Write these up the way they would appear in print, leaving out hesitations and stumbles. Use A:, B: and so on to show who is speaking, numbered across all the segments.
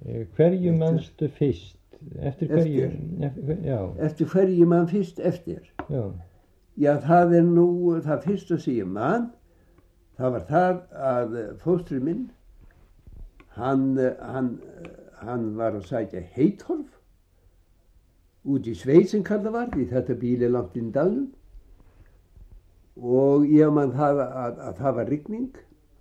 A: Hverju manstu fyrst? Eftir hverju? Já.
B: Eftir hverju mann fyrst eftir?
A: Já.
B: Já, það nú það fyrsta sem ég man. Það var það að fóstri minn, hann var að sækja heitorf út í Sveits sem kallað var, því þetta bíl langt inn í dalnum. Og ég man það að það var rigning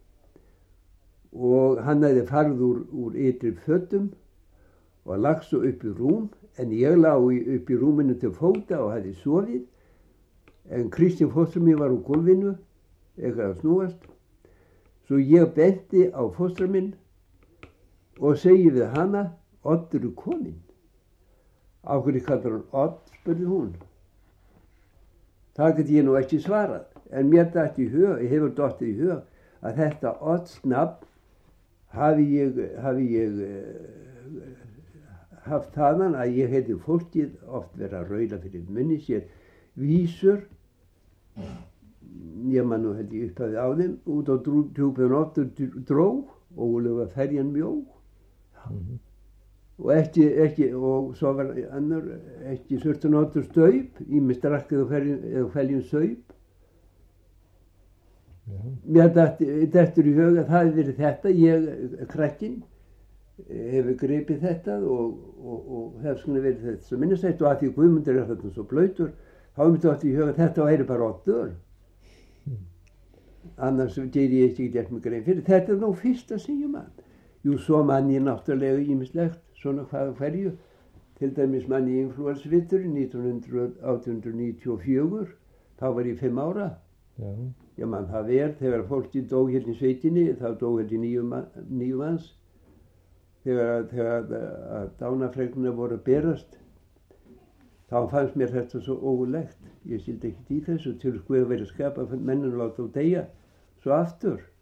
B: og hann hefði farið úr ytri fötum og lagt svo upp í rúm, en ég lá upp í rúminu til fóta og hefði sofið, en Kristján fóstri mér var á gólfinu, eitthvað að snúast. Svo ég benti á fóstra minn og segi við hana, Oddur er kominn. Á hverju kallar hann Odd, spurði hún. Það get ég nú ekki svarað, en mér datt í hug, hefur dottið í hug, að þetta Odds nafn hafi ég haft þaðan að ég heiti fólkið oft verið að raula fyrir munni sér vísur. Ég man nú held ég upphafið á þeim, út á djúpin Oddur dró og Ólöf var ferjan mjó. Og og svo var annar ekki surtan Oddur staup, ýmist rakkið og feljum saup. Mér dettur í hug að það hefði verið þetta, krakkinn hefur gripið þetta og það skulle verið þetta sem minnastætt, og að því Guðmundur er þetta svo blautur, þá myndi átti í hug að þetta væri bara Oddur. Annars ger ég ekki gert mig grein fyrir. Þetta nú fyrsta sem ég man. Jú, svo man ég náttúrulega ýmislegt, svona hvað og hverju. Til dæmis man ég inflúensvittur 1894, þá var ég 5 ára.
A: Já.
B: Ég man það vel, þegar fólki dó hérna í sveitinni, þá dó hérna 9 manns. Þegar að dánafregnuna voru að berast, þá fannst mér þetta svo ógulegt. Ég skildi ekkert í þessu, til sko að vera skapa mennum láta á deyja svo aftur.